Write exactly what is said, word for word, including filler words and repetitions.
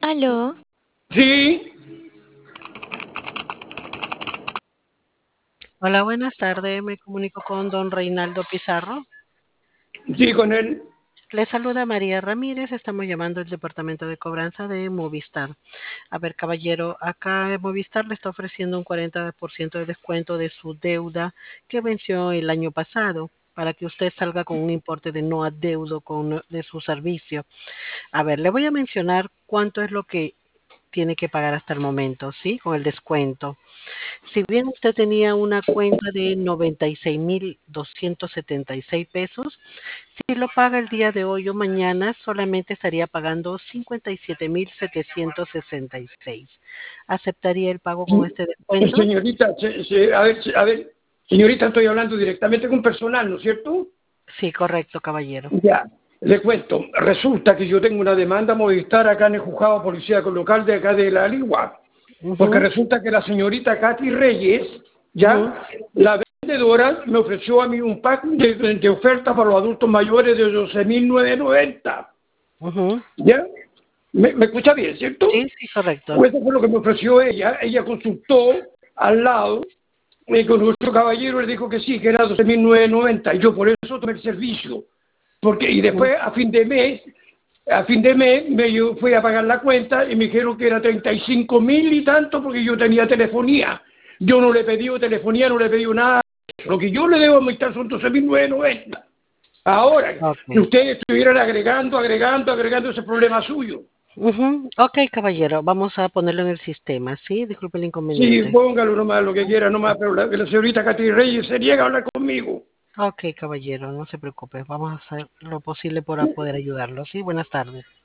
Aló, Sí, Hola, buenas tardes. Me comunico con don Reinaldo Pizarro. sí, con él. Le saluda María Ramírez. Estamos llamando del departamento de cobranza de Movistar. A ver, caballero, acá Movistar le está ofreciendo un cuarenta por ciento de descuento de su deuda que venció el año pasado para que usted salga con un importe de no adeudo con, de su servicio. A ver, le voy a mencionar cuánto es lo que tiene que pagar hasta el momento, ¿sí? Con el descuento. Si bien usted tenía una cuenta de noventa y seis mil doscientos setenta y seis pesos, si lo paga el día de hoy o mañana, solamente estaría pagando cincuenta y siete mil setecientos sesenta y seis. ¿Aceptaría el pago con este descuento? Señorita, se- se- a ver, se- a ver, señorita, estoy hablando directamente con personal, ¿no es cierto? Sí, correcto, caballero. Ya, le cuento. Resulta que yo tengo una demanda a Movistar acá en el juzgado de policía local de acá de la Ligua, porque Ujú, resulta que la señorita Katy Reyes, ujú, ya, la vendedora me ofreció a mí un pack de, de oferta para los adultos mayores de doce mil novecientos noventa, ujú. ¿ya? ¿Me, me escucha bien, cierto? Sí, sí, correcto. Pues eso fue lo que me ofreció ella. Ella consultó al lado y con nuestro caballero le dijo que sí, que era doce mil novecientos noventa y yo por eso tomé el servicio. Porque, y Ujú. después a fin de mes, a fin de mes me yo fui a pagar la cuenta y me dijeron que era treinta y cinco mil y tanto porque yo tenía telefonía. Yo no le he pedido telefonía, no le he pedido nada. Lo que yo le debo a Movistar son doce mil novecientos noventa. Ahora, si Ok. ustedes estuvieran agregando, agregando, agregando ese problema suyo. Ujú. Ok, caballero, vamos a ponerlo en el sistema, ¿sí? Disculpe el Sí, inconveniente. póngalo nomás, lo que quiera nomás, pero la, la señorita Katy Reyes se niega a hablar conmigo. Ok, caballero, no se preocupe. Vamos a hacer lo posible para poder ayudarlo, ¿sí? Buenas tardes.